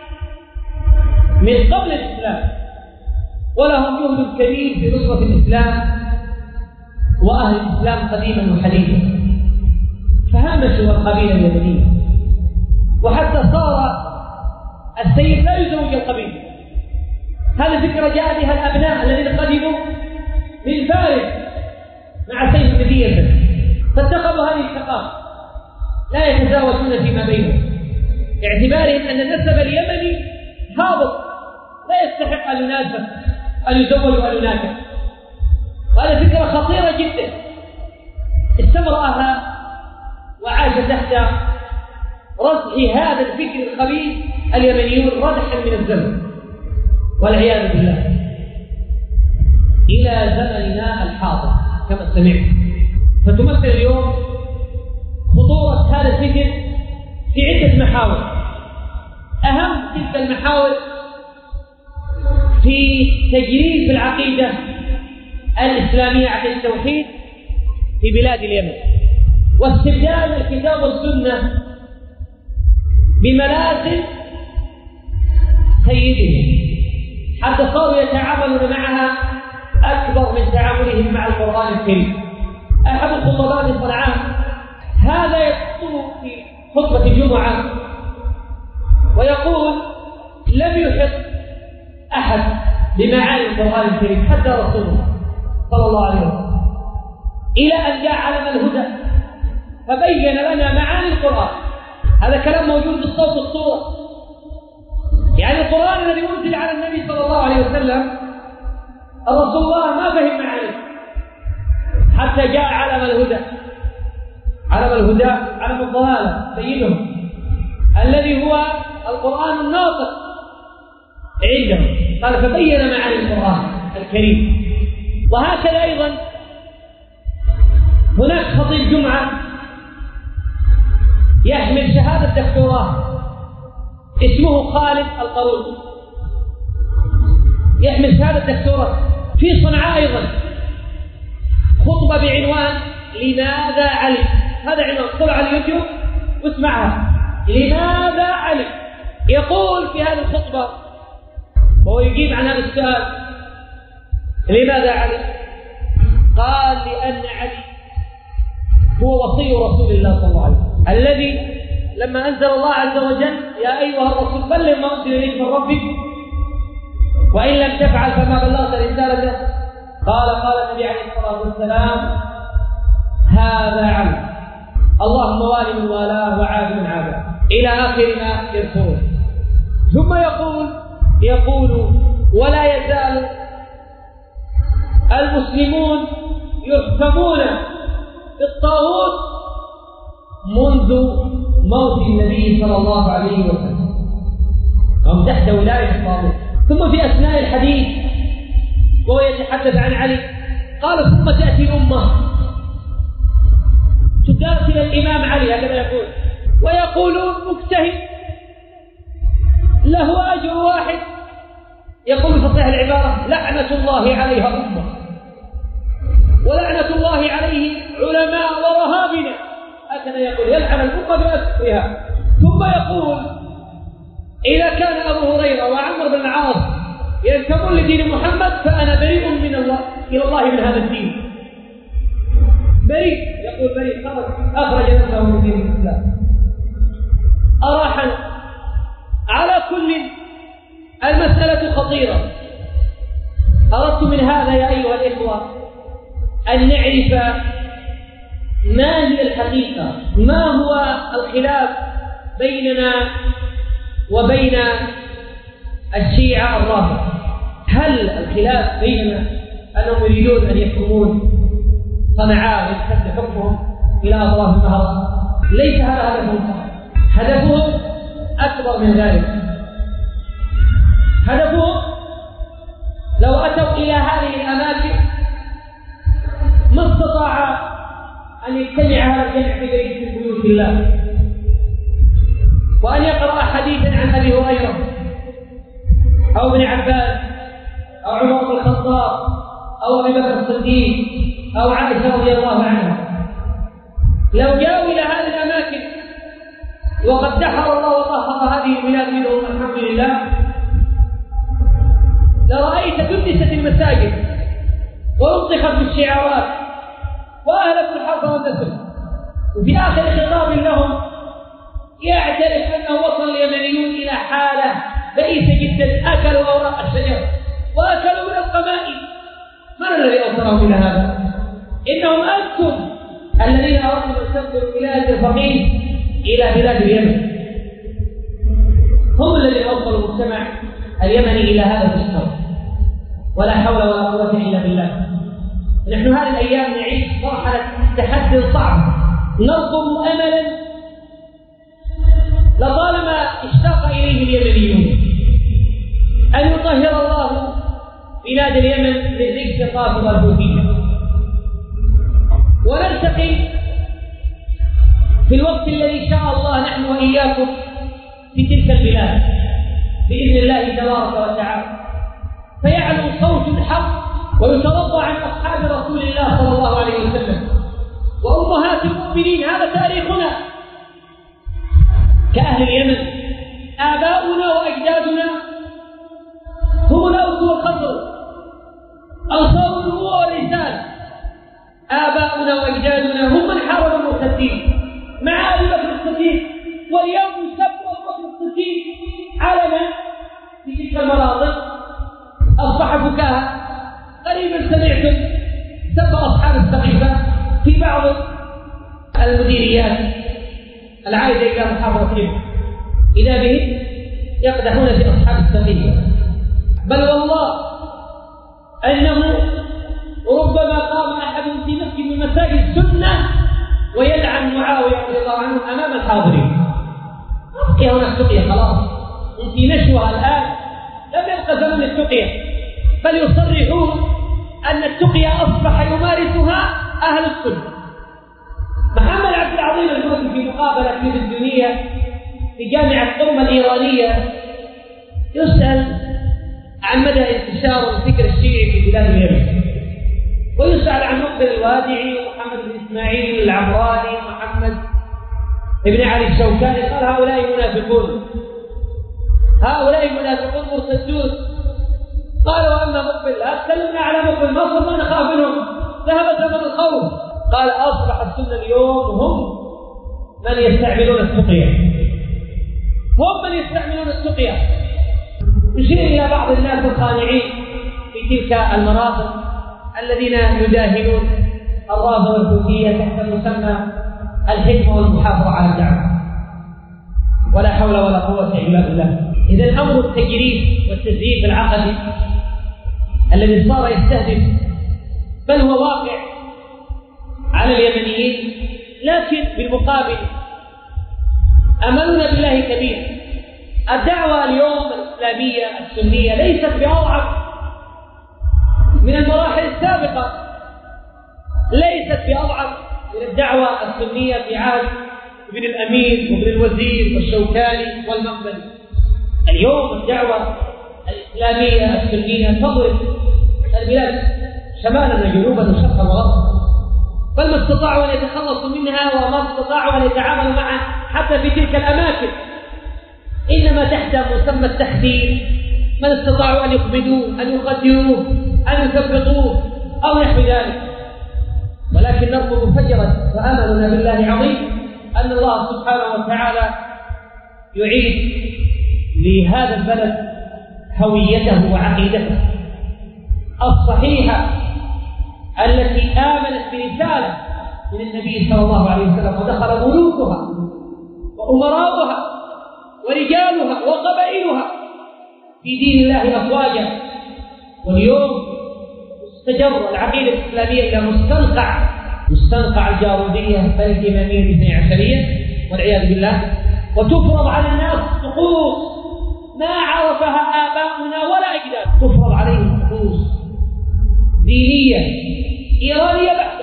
من قبل الإسلام، ولهم جهد كبير في نصرة الإسلام وأهل الإسلام قديما وحديثا، فهمشوا القبيلة اليمنية، وحتى صار السيد لا يزوج القبيلة. هذه فكرة جاء بها الأبناء الذين قدموا من فارس مع سيف مدينة، فاتخذوا هذه الثقافة، لا يتزاوجون فيما بينهم، باعتبارهم أن النسب اليمني هابط لا يستحق أن يناسب أن يزوج وأن يناكح. وهذه فكرة خطيرة جدا استمرأها وعاش تحت رزح هذا الفكر الخبيث اليمنيون ردحا من الزمن والعياذ بالله إلى زمننا الحاضر كما سمعت. فتمثل اليوم خطورة هذا الفكر في عدة محاور. أهم تلك المحاور في تجريف العقيدة الإسلامية عن التوحيد في بلاد اليمن، واستبدال الكتاب والسنة بملازم سيدهم، حتى صاروا يتعاملون معها أكبر من تعاملهم مع القرآن الكريم. أحد الخطباء من صنعاء هذا يقول في خطبة الجمعة ويقول: لم يحط أحد بمعاني القرآن الكريم حتى رسول الله صلى الله عليه وسلم، إلى أن جاء علم الهدى فبين لنا معاني القرآن. هذا كلام موجود بالصوت والصورة، يعني القرآن الذي أنزل على النبي صلى الله عليه وسلم الرسول الله ما فهم معانيه حتى جاء علم الهدى. علم الهدى علم الضلالة سيدهم الذي هو القرآن الناطق عندهم، قال فبين معاني القرآن الكريم. وهكذا أيضا هناك خطيب جمعة يحمل شهادة دكتوراه اسمه خالد القروي، يحمل شهادة دكتوراه في صنعاء أيضا، خطبة بعنوان لماذا علي؟ هذا عنوان، طلع على اليوتيوب واسمعها. لماذا علي؟ يقول في هذه الخطبة وهو يجيب عن هذا السؤال لماذا علي؟ قال لأن علي هو وصي رسول الله صلى الله عليه وسلم الذي لما أنزل الله عز وجل يا أيها الرسول بلغ ما أنزل إليك من ربك وإن لم تفعل فما بلغت رسالته. قال قال النبي عليه الصلاة والسلام هذا علي، اللهم والي من والاه وعاد من عاده، إلى آخر ما يذكرون. ثم يقول يقول ولا يزال المسلمون يحكمون بالطاغوت منذ موت النبي صلى الله عليه وسلم، هم تحت ولاية الطاغوت. ثم في أثناء الحديث وهو يتحدث عن علي قال ثم تأتي الأمة تقاتل الإمام علي، هكذا يقول، ويقولون مجتهد له أجر واحد، يقول فصيح العبارة لعنة الله عليها أمة ولعنة الله عليه علماء ورهابنا، هكذا يقول يلعن الأمة بأسرها. ثم يقول إذا كان أبو هريرة وعمر بن العاص ينتمون لدين محمد فأنا بريء من الله إلى الله من هذا الدين، بريء، يقول بريء خرج أخرج نفسه من دين الإسلام أراحنا. على كل المسألة خطيرة. أردت من هذا يا أيها الإخوة أن نعرف ما هي الحقيقة، ما هو الخلاف بيننا وبين الشيعة الرافضة. هل الخلاف بيننا أنهم يريدون أن يحكمون صنعاء ويمتد حكمهم إلى أطراف النهر؟ ليس هذا هدفهم، هدفهم أكبر من ذلك. هدفهم لو أتوا إلى هذه الأماكن ما استطاع أن يجتمع هذا الجمع في بيت من بيوت الله وأن يقرأ حديثا عن أبي هريرة أو ابن عباس أو عمر بن الخطاب أو أبي بكر الصديق أو عائشة رضي الله عنها. لو جاءوا إلى هذه الأماكن وقد دحر الله وطهر هذه البلاد منهم الحمد لله لرأيت كنست المساجد ونطقت بالشعارات وأهلكوا الحرب والنسل، وفي آخر خطاب لهم يعترف أنه وصل اليمنيون إلى حالة بئيسة جدا، أكلوا أوراق الشجر وأكلوا من القمائم. من الذي أوصلهم إلى هذا؟ إنهم أنتم الذين أردتم أن تنقلوا بلاد الفقير إلى بلاد اليمن، هم الذين أوصلوا المجتمع اليمني إلى هذا المستوى، ولا حول ولا قوة إلا بالله. نحن هذه الأيام نعيش مرحلة تحدي صعب، نرقب أملا لطالما اشتاق إليه اليمنيون أن يطهر الله بلاد اليمن من رجس الرافضة الهوثية، ونلتقي في الوقت الذي شاء الله نحن وإياكم في تلك البلاد بإذن الله تبارك وتعالى، فيعلو صوت الحق ويترضى عن أصحاب رسول الله صلى الله عليه وسلم وأمهات المؤمنين. هذا تاريخنا كأهل اليمن، آباؤنا وأجدادنا هم الأوس والخزرج، أنصار النبوة والرسالة. آباؤنا وأجدادنا هم من حاربوا المرتدين مع أبي بكر الصديق، واليوم يسب أبو بكر الصديق علنا في تلك المناطق. أصبح فكاهة. قريبا سمعتم سب أصحاب السقيفة في بعض المديريات العائدة إلى محافظة اليمن، إذا بهم يقدحون في أصحاب السقيفة، بل والله أنه ربما قام أحد في مسجد من مساجد السنة ويلعن معاوية رضي الله عنه أمام الحاضرين. أبقي هناك تقية، خلاص في نشوها الآن، لم يبقى زمن التقية، بل يصرحون أن التقية أصبح يمارسها أهل السنة. محمد عبد العظيم الموسي في مقابلة تلفزيونية في جامعة قم الإيرانية يسأل عن مدى انتشار الفكر الشيعي في بلاد اليمن، ويسأل عن مقبل الوادعي ومحمد بن إسماعيل العمراني ومحمد بن علي الشوكاني، قال هؤلاء منافقون، هؤلاء منافقون مرتدون. قال وأما مقبل لا تكلمنا على مقبل، ما صرنا نخاف منهم، ذهب زمن الخوف. قال أصبح السنة اليوم هم من يستعملون السقيا، هم من يستعملون السقيا. يشير إلى بعض الناس الخانعين في تلك المناطق الذين يداهنون الرافضة والحوثية تحت مسمى الحكمة والمحافظة على الدعوة، ولا حول ولا قوة إلا بالله. إذا أمر التجريف والتزييف العقدي الذي صار يستهدف بل هو واقع على اليمنيين، لكن بالمقابل أملنا بالله كبير. الدعوة اليوم الإسلامية السنية ليست بأضعف من المراحل السابقة، ليست بأضعف من الدعوة السنية في عهد ابن الأمين وابن الوزير والشوكاني والمقبلي. اليوم الدعوة الإسلامية السنية تضرب البلاد شمالا وجنوبا وشرقا وغربا، بل ما استطاعوا أن يتخلصوا منها وما استطاعوا أن يتعاملوا معها حتى في تلك الأماكن، إنما تحت مسمى التحذير، من استطاعوا أن يقبضوه، أن يقدروه، أن يثبطوه أو نحو ذلك. ولكن نرجو فجرا وأملنا بالله عظيم أن الله سبحانه وتعالى يعيد لهذا البلد هويته وعقيدته الصحيحة التي آمنت برسالة من النبي صلى الله عليه وسلم، ودخل ملوكها وأمراؤها ورجالها وقبائلها في دين الله أفواجا. واليوم استجر العقيدة الإسلامية إلى مستنقع مستنقع الجارودية بل الإمامية الاثني عشرية والعياذ بالله، وتفرض على الناس طقوس ما عرفها آباؤنا ولا أجدادنا، تفرض عليهم طقوس دينية إيرانية بحتة.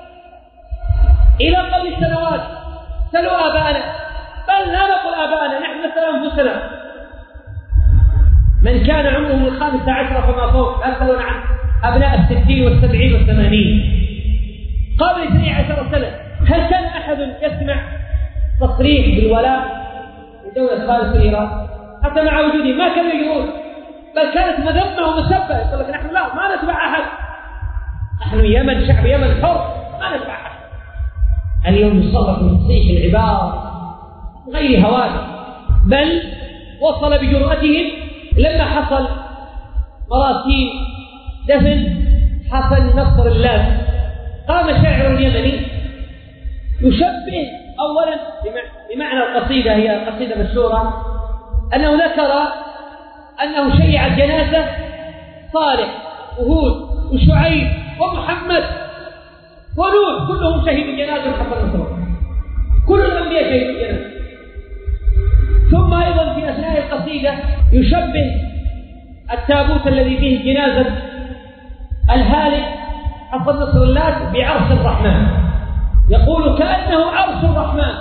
إلى قبل سنوات سلوا آباءنا، بل لا نقول آباءنا، نحن نسأل أنفسنا، من كان عمره الخامسة عشرة فما فوق، لا يسألون عن أبناء الستين والسبعين والثمانين قبل اثني عشر سنة. هل كان أحد يسمع تصريح بالولاء لدولة فارس إيران؟ حتى مع وجوده ما كانوا يجرون، بل كانت مذمة ومسبة. يقول لك نحن لا ما نتبع أحد، نحن يمن شعب يمن حر ما نتبع أحد. اليوم يصرف بتصحيح العبارة غير هواه، بل وصل بجرأتهم لما حصل مراسيم دفن حسن نصر الله، قام شاعر يمني يشبه أولا بمعنى القصيدة، هي قصيدة مشهورة، أنه ذكر أنه شيع الجنازة صالح وهود وشعيب ومحمد ونوح كلهم شهدوا جنازة حسن نصر الله، كل الأنبياء شهدوا جنازة. ثم أيضا في أثناء القصيدة يشبه التابوت الذي فيه جنازة الهالك حسن نصر الله بعرش الرحمن، يقول كأنه عرش الرحمن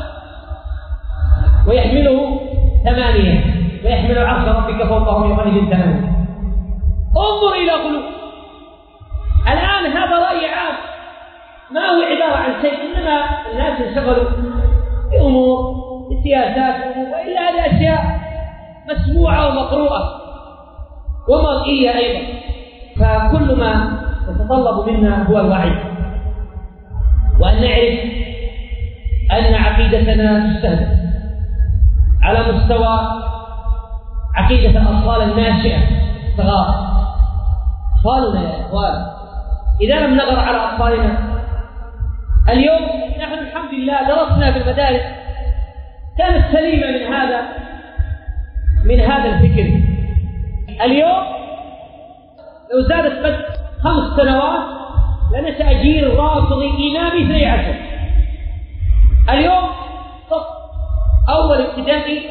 ويحمله ثمانية، ويحمل عرش ربك فوقهم يومئذ ثمانية. انظر إلى غلو. الآن هذا رأي عام ما هو عبارة عن شيء، إنما الناس انشغلوا بأمور بسياسات وإلا هذه أشياء مسموعة ومقروءة ومرئية أيضا. فكل ما يتطلب منا هو الوعي، وأن نعرف أن عقيدتنا تستهدف على مستوى عقيدة الأطفال الناشئة صغار. أطفالنا يا إخوان إذا لم نغر على أطفالنا اليوم، نحن الحمد لله درسنا في المدارس كانت سليمة من هذا من هذا الفكر. اليوم لو زادت بس خمس سنوات لنشأ جيل رافضي إمامي اثني عشر. اليوم صف أول ابتدائي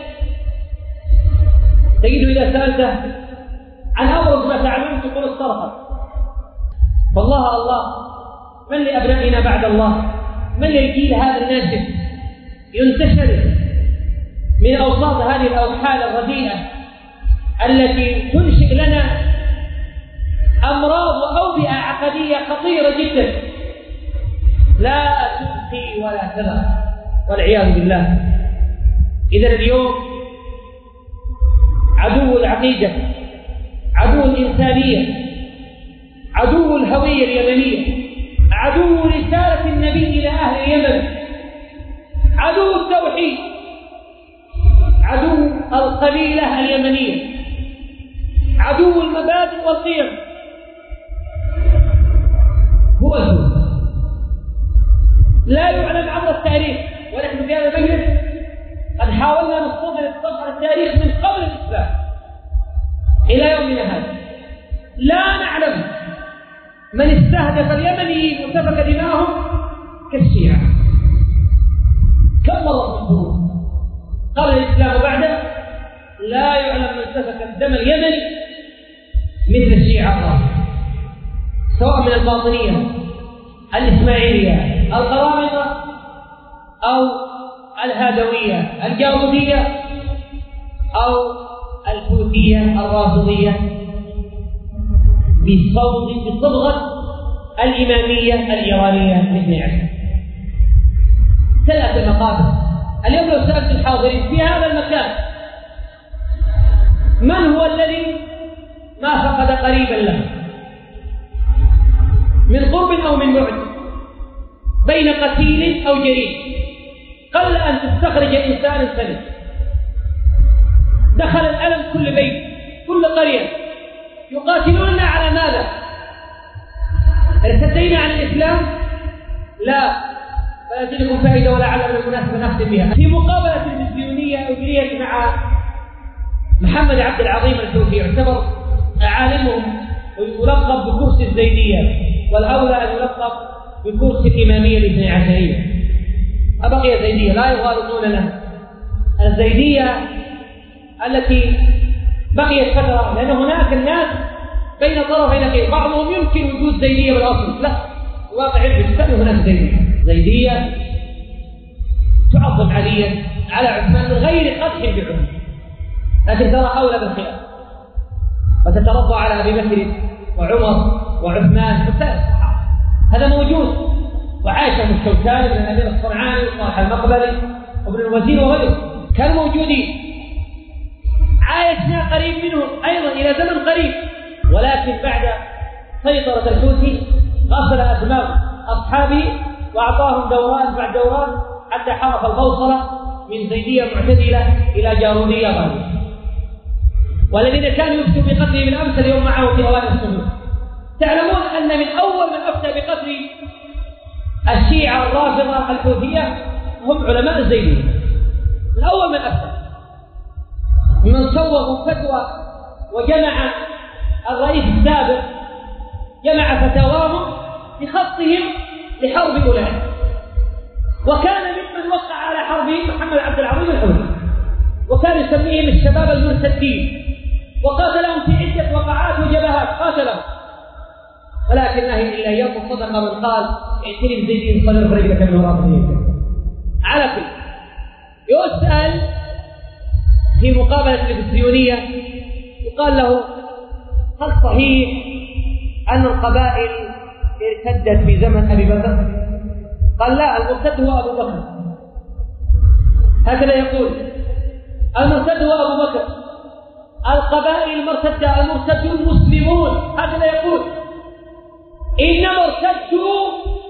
تجد إذا سألته عن أبرز ما تعلمت تقول الصرخة. فالله الله من لأبنائنا بعد الله؟ من للجيل هذا الناشئ ينتشر من أوساط هذه الأوحال الرديئة التي تنشئ لنا أمراض وأوبئة عقدية خطيرة جدا لا تبقي ولا تذر والعياذ بالله. إذا اليوم عدو العقيدة، عدو الإنسانية، عدو الهوية اليمنية، عدو رسالة النبي إلى أهل اليمن، عدو التوحيد، عدو القبيلة اليمنية، عدو المبادئ والقيم هو الجود. لا يعلم عبر التاريخ، ونحن في هذا المجلس قد حاولنا نستظهر صفحة التاريخ من قبل الإسلام إلى يومنا هذا، لا نعلم من استهدف اليمنيين وسفك دماءهم كالشيعة. كم مرة تقول قال الإسلام بعده لا يعلم من سفك الدم اليمني مثل الشيعة، سواء من الباطنية الإسماعيلية القرامطة أو الهادوية الجارودية أو الحوثية الرافضية بصبغة الإمامية الإيرانية الاثني عشر. ثلاث مقابر. اليوم لو سألت الحاضرين في هذا المكان من هو الذي ما فقد قريبا له من قرب أو من بعد، بين قتيل أو جريح، قل أن تستخرج إنسانا سليم. دخل الألم كل بيت كل قرية. يقاتلوننا على ماذا؟ ارتدينا عن الإسلام؟ لا، فلا تجدكم فائدة ولا علم المناسبة نختم بها. في مقابلة الفيزيونية أجريت مع محمد عبد العظيم الحوثي، يعتبر عالمهم ويلقب بكرسي الزيدية، والأولى أن يلقب بكرسي الإمامية الاثني عشرية. أبقي زيدية لا يغالطوننا. الزيدية التي بقيت فترة، لأن هناك الناس بين طرفي نقيض، بعضهم يمكن وجود زيدية بالأصل، لا، واقع الإسلام هناك زيدية. زيدية تعظم عليا على عثمان من غير قدح بعمر، لكن ترى أولى بالخلاف، وتترضى على أبي بكر وعمر وعثمان وسائر الصحابة. هذا موجود، وعاشهم الشوكاني بن الأمير الصنعاني وصالح المقبري وابن الوزير وغيره كانوا موجودين. عايشنا قريب منهم أيضا إلى زمن قريب، ولكن بعد سيطرة الحوثي غسل أدماغ أصحابه وأعطاهم دوران بعد دوران حتى حرف البوصلة من زيدية معتدلة إلى جارودية غالية. والذين كانوا يفتوا بقتله بالأمس اليوم معه في أوائل الصدور. تعلمون أن من أول من أفتى بقتل الشيعة الرافضة الحوثية هم علماء الزيدية، من أول من أفتى، من صوغوا فتوى وجمع الرئيس السابق جمع فتاواهم بخطهم لحرب أولئك، وكان ممن وقع على حربهم محمد عبد العظيم الحوثي، وكان يسميهم الشباب المرتدين، وقاتلهم في عدة وقعات وجبهات قاتلهم، ولكن الله إلا يوم صدق من قال ائتني بزيد صدر فريقك من رافضين. على كل يسأل في مقابلة الفيزيونية يقال له هل صحيح أن القبائل ارتدت في زمن أبي بكر؟ قال لا، المرتد هو أبو بكر. هكذا يقول، المرتد هو أبو بكر، القبائل المرتدة المرتدون المسلمون، هكذا يقول، إنما ارتدوا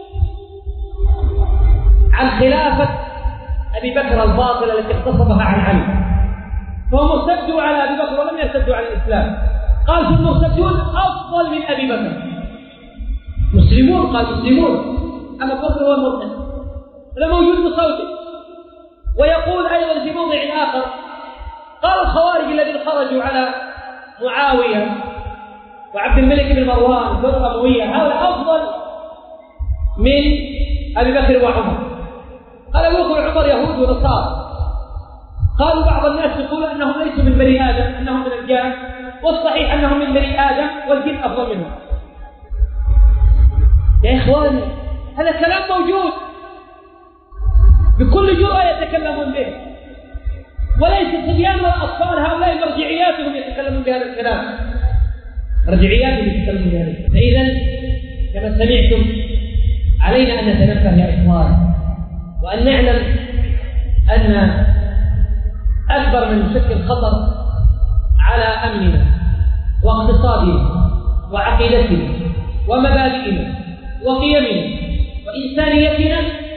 عن خلافة أبي بكر الباطلة التي اغتصبها عن علي، فهم ارتدوا على أبي بكر ولم يرتدوا على الإسلام. قال في المرتدون أفضل من أبي بكر، مسلمون، قال مسلمون، أما بكر هو المرتد، هذا موجود بصوته. ويقول أيضا في موضع آخر، قال الخوارج الذين خرجوا على معاوية وعبد الملك بن مروان والدولة الأموية هؤلاء أفضل من أبي بكر وعمر. قال أبو بكر وعمر يهود ونصارى. قالوا بعض الناس يقول أنهم ليسوا من بني آدم، أنهم من الجان، والصحيح أنهم من بني آدم والجن أفضل منهم. يا إخواني هذا كلام موجود بكل جرأة يتكلمون به، وليس الصبيان والأطفال هؤلاء مرجعياتهم يتكلمون بهذا الكلام، مرجعياتهم يتكلمون بهذا. فإذا كما سمعتم علينا أن نتنبه يا إخوان، وأن نعلم أن أكبر من يشكل خطر على أمننا واقتصادنا وعقيدتنا ومبادئنا وقيمنا وإنسانيتنا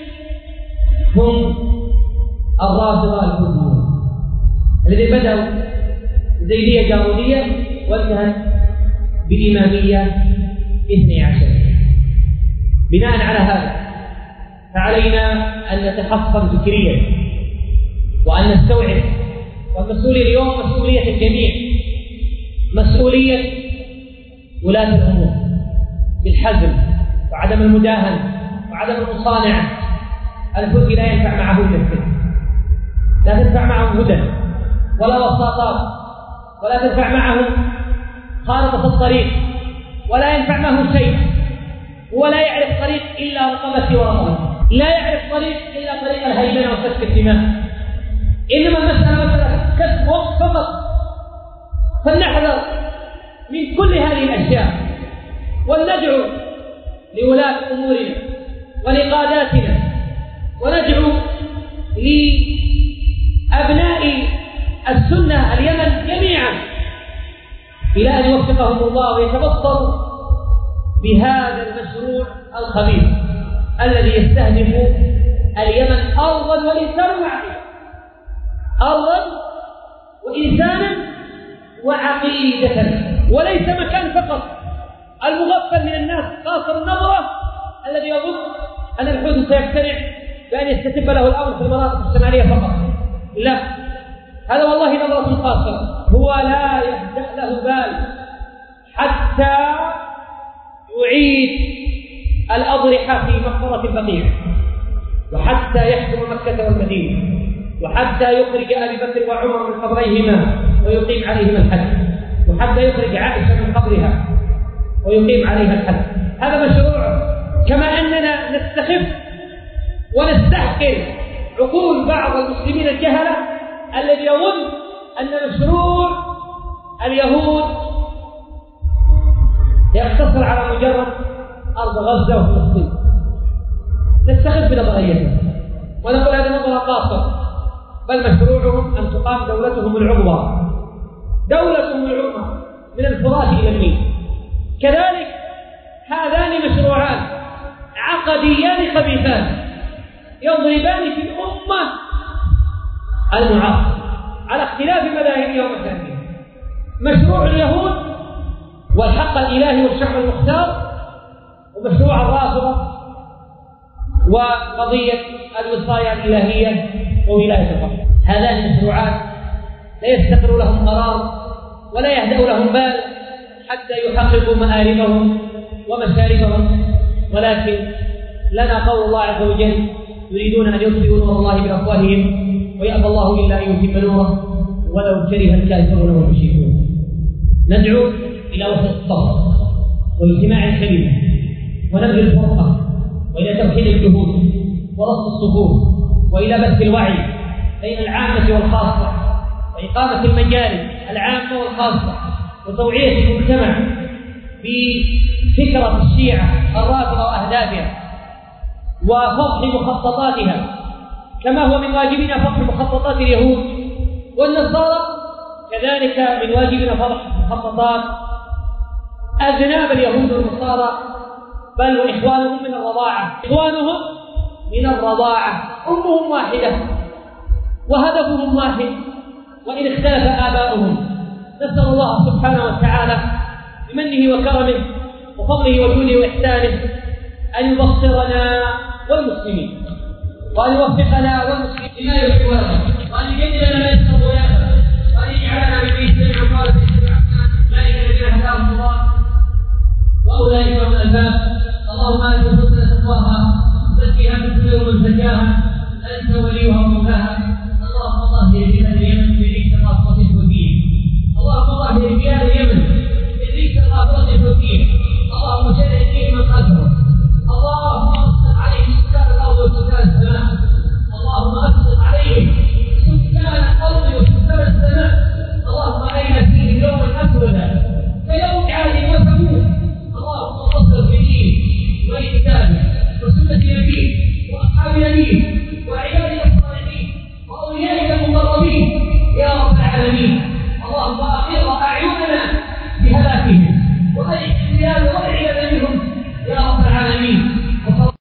هم الرافضة الحوثيون الذين بدأوا زيدية جارودية وانتهت بإمامية اثني عشر. بناء على هذا فعلينا أن نتحصن فكريا وأن نستوعب، والمسؤولية اليوم مسؤولية الجميع، مسؤولية ولاة الأمور بالحزم وعدم المداهنة وعدم المصانعة. الحوثي لا ينفع معه إلا السلم، لا تنفع معه هدى ولا وساطات، ولا تنفع معه خارطة الطريق، ولا ينفع معه شيء. هو لا يعرف طريق إلا رقبتي ورقبتي، لا يعرف طريق إلا طريق الهيمنة وسفك الدماء. إنما المسألة مسألة كسب وقت فقط. فلنحذر من كل هذه الأشياء، ولندعو لولاة أمورنا ولقاداتنا، وندعو لأبناء السنة اليمن جميعا إلى أن يوفقهم الله ويتبصروا بهذا المشروع الخبيث الذي يستهدف اليمن أرضا وإنسانا وعقيدة، أرضا وإنسانا وعقيدة، وليس مكان فقط. المغفل من الناس قاصر النظرة الذي يظن أن الحوثي سيقتنع بأن يستتب له الأمر في المناطق الشمالية فقط. لا، هذا والله نظرة قاصرة. هو لا يهدأ له بال حتى يعيد الأضرحة في مقبرة البقيع، وحتى يحكم مكة والمدينة، وحتى يخرج أبي بكر وعمر من قبريهما ويقيم عليهما الحد، وحتى يخرج عائشة من قبرها ويقيم عليها الحد. هذا مشروع. كما أننا نستخف ونستحقر عقول بعض المسلمين الجهلة الذي يظن أن مشروع اليهود يقتصر على مجرد أرض غزة وفلسطين. نستخف بنظريته ونقول هذا نظرة قاصرة، بل مشروعهم أن تقام دولتهم العظمى، دولتهم العظمى من الفرات إلى النيل. كذلك هذان مشروعان عقديان خبيثان يضربان في الأمة المعاصرة على اختلاف مذاهبها ومكانها. مشروع اليهود والحق الإلهي والشعب المختار، ومشروع الرافضة وقضية الوصاية الإلهية وولاية الفقر. هذان المشروعات لا يستقر لهم قرار ولا يهدأ لهم بال حتى يحققوا مآربهم ومشاربهم، ولكن لنا قول الله عز وجل: يريدون أن يطفئوا نور الله بأفواههم ويأبى الله إلا أن يتم نوره ولو كره الكافرون والمشركون. ندعو إلى وحدة الصف واجتماع الكلمة ونبذ الفرقة، وإلى توحيد الجهود ورصد الصفوف، وإلى بث الوعي بين العامة والخاصة، وإقامة المجالس العامة والخاصة، وتوعية المجتمع بفكرة الشيعة الرافضة وأهدافها وفضح مخططاتها، كما هو من واجبنا فضح مخططات اليهود والنصارى، كذلك من واجبنا فضح مخططات أذناب اليهود والنصارى، بل وإخوانهم من الرضاعة، إخوانهم من الرضاعة، أمهم واحدة وهدفهم واحد وإن اختلف آباؤهم. نسأل الله سبحانه وتعالى بمنه وكرمه وفضله وجوده وإحسانه أن يبصرنا والمسلمين، وأن يوفقنا والمسلمين لما يحب ويرضى، وأن يجد لنا من الضيافة، وأن يجعلنا ممن يستمع قول أولئك الذين هداهم الله وأولئك هم الألباب. اللهم آت نفوسنا تقواها وزكها أنت خير من زكاها أنت وليها ومولاها. اللهم طهر بلاد اليمن بريح الرافضة الحوثية، اللهم طهر بلاد اليمن بريح الرافضة الحوثية، اللهم شرد فيهم من خلفهم، اللهم أسقط عليهم سكان الأرض وسكان السماء، اللهم أسقط عليهم سكان الأرض وسكان السماء، اللهم أرنا فيهم يوما أسودا كيوم عاد وثمود، اللهم انتصر فيه النبيين وعبادك الصالحين وأوليائك المقربين يا رب العالمين. اللهم أقر أعيننا بهلاكهم وأجعل البلاد والعباد منهم يا رب العالمين.